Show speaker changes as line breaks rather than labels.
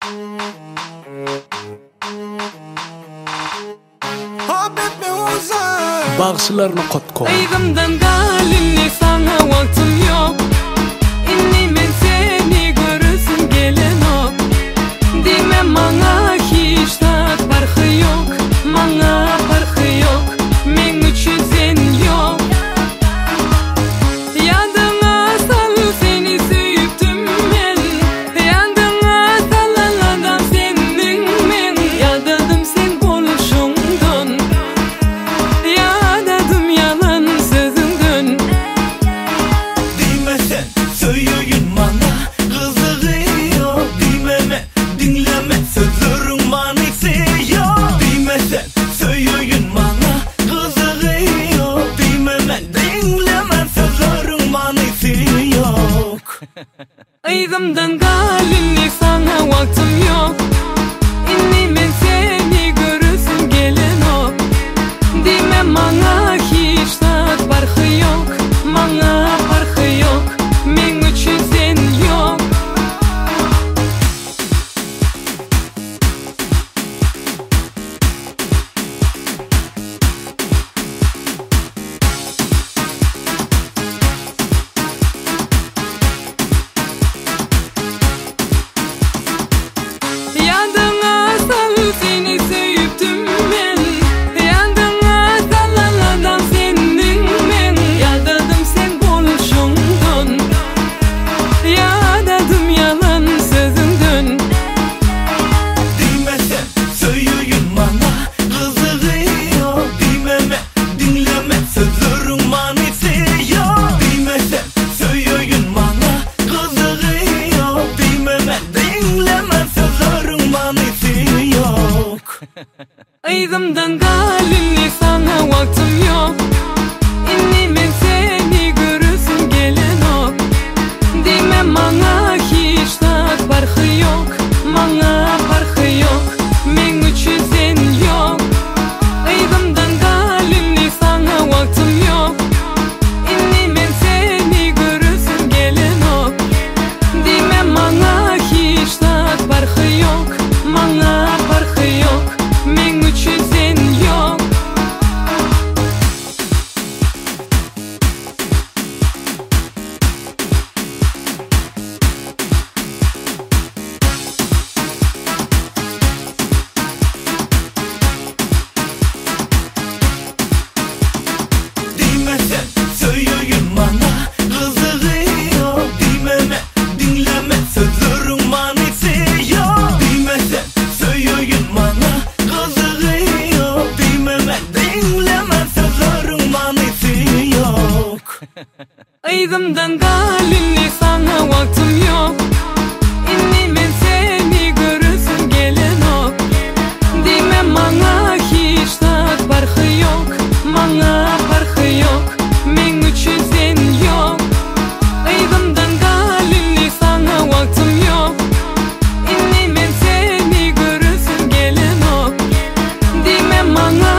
Bağışlarını kotko.
Aydımdan galimle sana vaktim yok. İnni men seni görürsün gelen ok. Deme bana hiç tat farkı yok. Bana farkı yok. Men üçün sen yok. Yadıma sal seni süyüptüm men. Yadıma salalardan senin men. Yadadım sen konuşumdun. Yadadım yalan sözündün.
Demesen söyleyin bana kızıyor. Dememe dinleme sözlerin bana eksiyor. Demesen söyleyin bana kızıyor. Dememe dinleme sözlerin bana eksiyor.
Aydımdan galimle sana vaktim yok. İnni men seni görürsün gelen ok. Deme bana hiç tat farkı yok. Bana farkı yok. Men üçün sen yok. Yadıma sal seni süyüptüm ben. Yadıma salalardan senin men. Yadadım sen konuşumdun. Yadadım yalan sözündün.
Demesen söyleyin bana kızıyor. Dememe dinleme sözlerin bana eksiyor. Demesen söyleyin bana kızıyor. Dememe dinleme sözlerin bana eksiyor.
Aydımdan galimle sana vaktim yok. İnni men seni görürsün gelen ok. Deme bana hiç tat farkı yok. Bana farkı yok. Men üçün sen yok. Aydımdan galimle sana vaktim yok. İnni men seni görürsün gelen ok. Deme bana hiç tat farkı yok. Bana farkı yok. Men üçün sen yok.
Demesen söyleyin bana kızıyor. Dememe dinleme sözlerin bana eksiyor. Demesen söyleyin bana kızıyor. Dememe dinleme sözlerin bana eksiyor.
Aydımdan galimle sana vaktim yok. İnni men seni görürsün gelen ok. Deme bana hiç tat farkı yok. Bana farkı yok. Men üçün sen yok. Aydımdan galimle sana vaktim yok. İnni men seni görürsün gelen ok. Deme bana